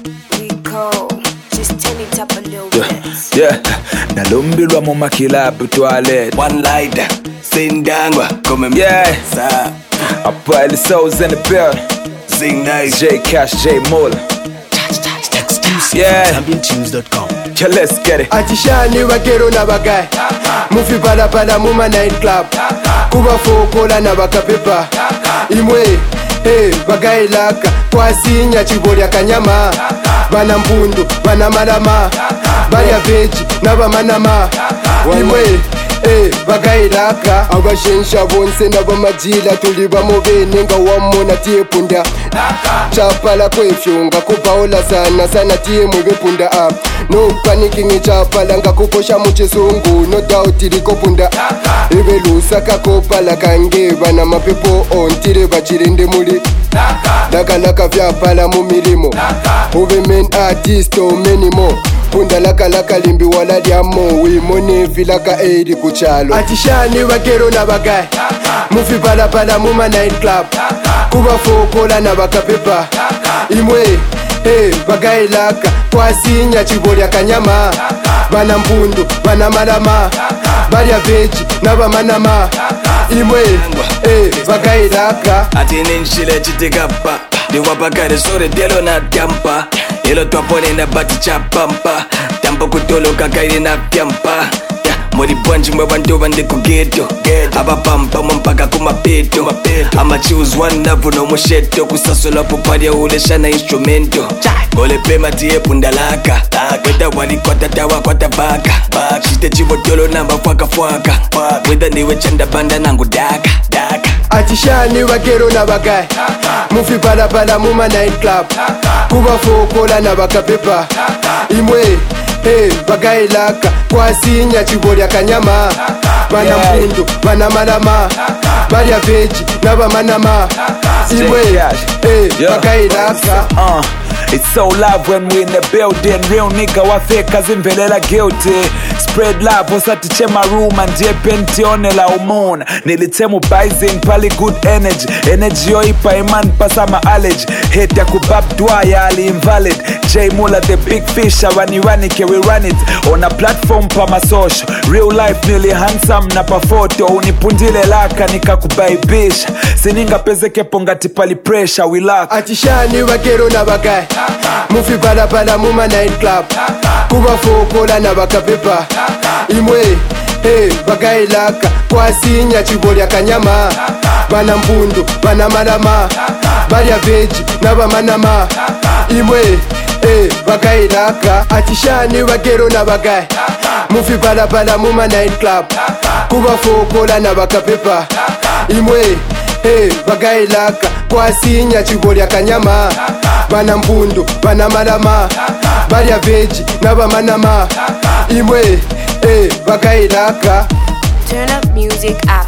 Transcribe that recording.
Rico, just turn it up a little bit. Yeah, nalumbilwa mu makilabu toilet. One lighter, sindangwa, come Yeah, sa. I put the souls in the building. Sing nice. J Cash, J Mola. Yeah, ChampionsTunes.com. yeah, let's get it. Atishani wakero na bagay Mufi pala pala muma night club Kuba fokola na bakapepa Imwe, hey, bagay laka Kwa sinya chiboria kanyama Bana mpundu, bana malama Baria veji, naba manama Imwe, hey, bagay laka Abashensha bonse naba majila Tuliba mobene nga wamo na tie punda Chapala kwefyunga kupaola sana sana tie mwebe punda up No panicking chapala nga kukosha muchisungu No doubt iliko punda Ibe lusaka kopala kangeba na mapepo ontire bachirinde muli Laka laka vyapala mumilimo Ube men artist o many more Punda laka laka limbi wala diamo Wimone vilaka eidi kuchalo Atishani wakero na bagay Mufi pala pala muma night club Kuba fokola na bakapepa Imwe, hey, bagay laka Kwa sinya chiboria kanyama Bana mpundu, bana malama Baria veji, naba manama Imwe, hey, bagay laka Atini nshile chitikapa Diwapakare sore delo na tyampa Ilo twapone na bati chapampa Tampo kutoloka kairi na tyampa Muri bwanji mwe bantu bandi kugeto Abapampa mwampaka kumapeto Ama choose one love no musheto Kusasola puparia ulesha na instrumento Gole pema tiye pundalaka Weda wali kwa tatawa kwa tabaka Shite chivotolo namba fwaka fwaka Weda niwe chanda banda nangu daka Atishani wakero na bagay Mufi pala pala muma night club Kuba fokola na bakapepa Imwe, hey, bagay laka Kwa sinya chiboria kanyama Bana mpundu, bana malama Baria veji, naba manama Imwe, hey, bagay laka It's so love when we in the building. Real nigga wa fake azimvelela guilty. Spread love osati chema room and je pentione la umona. Nilitemu Bison pali good energy. Energy yo ipa iman pasa ma allergy. Hate ya kubab dwaya ali invalid. J Mula the big fish awani ke we run it. On a platform pa ma social. Real life nili handsome na pa photo. Unipundile laka nikakubaibisha. Sininga pezeke pongati pali pressure we lack. Atishani wakero na bagay Mufi pala pala muma night club Kuba fokola na bakapepa Imwe, hey, bagay laka Kwa sinya chiboria kanyama Bana mpundu, bana malama Baria veji, naba manama Imwe, hey, bagay laka Atishani wakero na bagay Mufi pala pala muma night club Kuba fokola na bakapepa Imwe, hey, bagay laka Kwa sinya chiboria kanyama Bana mpundu, bana malama Baria veji, naba manama Imwe, hey, bagay laka Turn up music app.